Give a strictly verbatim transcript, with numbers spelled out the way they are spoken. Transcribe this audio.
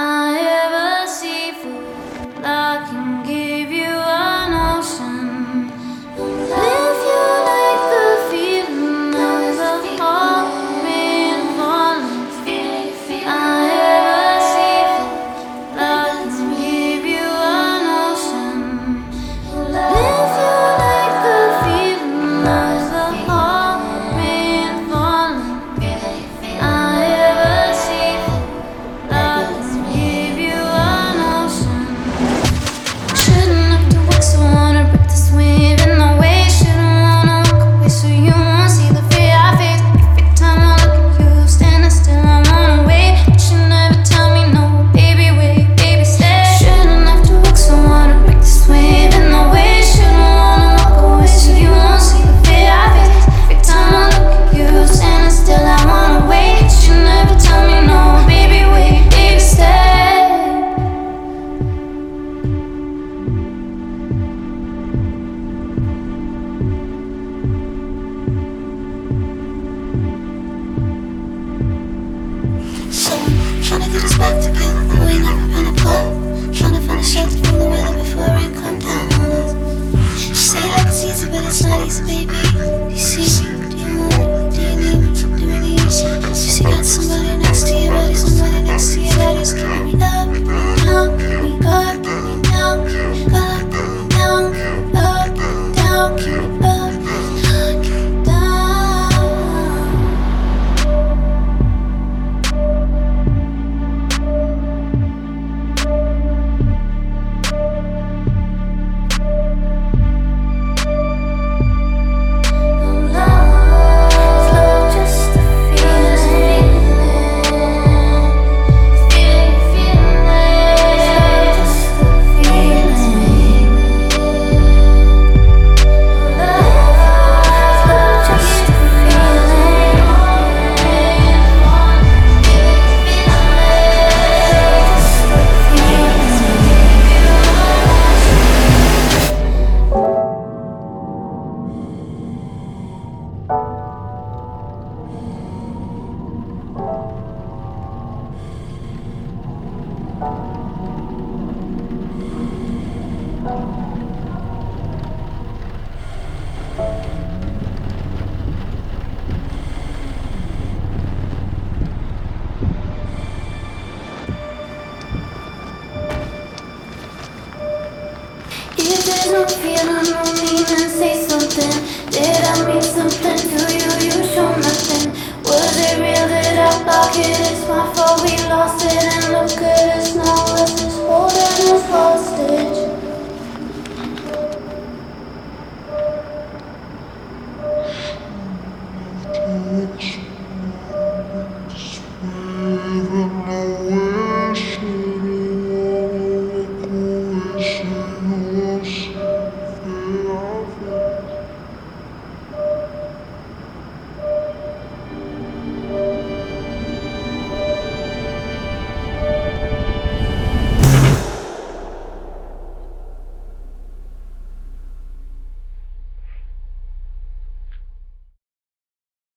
I have a seafood I can give you an ocean. If you like the feeling of the heart being falling, I have a seafood I can give you an ocean. If you like the feeling of the heart being falling, I have a seafood I can give you an ocean. Shouldn't have to work so wanna break this wave in the way. Shouldn't wanna walk away so you won't see the fear I face. Every time I look at you, standing still, I wanna wait. But you never tell me no, baby, wait, baby, stay. Shouldn't have to work so wanna break this wave in the way. Shouldn't wanna walk away so you won't see the fear I face. Every time I look at you, standing still, I wanna wait. But you never tell me no, baby, wait, baby, stay. So, tryna get us back together, but we never been apart. Tryna find a shelter from the weather before rain come down on us. You say like it's easy, but it's not easy, baby. You see me? Do you want me? Do you need me? Do we need each other? Cause you got somebody next to you, buddy, somebody next to you that is keeping me up, down, keep me up, keep me down, keep me up, down, keep me up, down, keep me up, keep me down. If there's no feeling, no meaning, say something. Did I mean something to you? You show nothing. Was it real? Did I block it? It's my fault we lost it. And look at us now, us is holding us hostage.